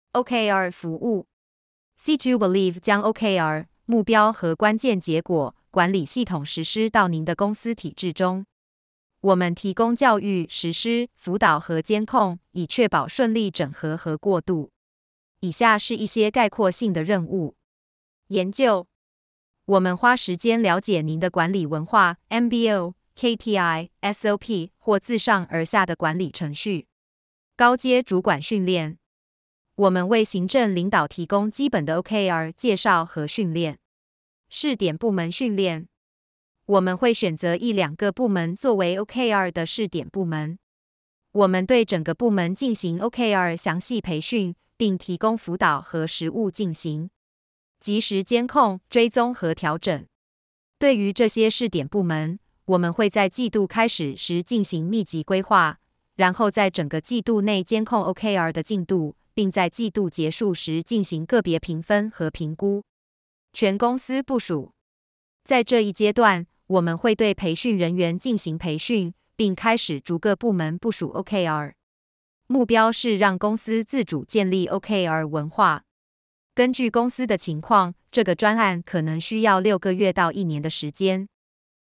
OKR 服务 C2 Believe 将 OKR 目标和关键结果管理系统实施到您的公司体制中。我们提供教育、实施、辅导和监控，以确保顺利整合和过渡。以下是一些概括性的任务：研究。我们花时间了解您的管理文化、MBO、KPI、SOP 或自上而下的管理程序。高阶主管训练。我们为行政领导提供基本的 OKR 介绍和训练。试点部门训练。我们会选择1-2个部门作为 OKR 的试点部门。我们对整个部门进行 OKR 详细培训，并提供辅导和实务进行及时监控、追踪和调整。对于这些试点部门，我们会在季度开始时进行密集规划，然后在整个季度内监控 OKR 的进度，并在季度结束时进行个别评分和评估。全公司部署。在这一阶段，我们会对培训人员进行培训，并开始逐个部门部署 OKR。目标是让公司自主建立 OKR 文化。根据公司的情况，这个专案可能需要6个月到1年的时间。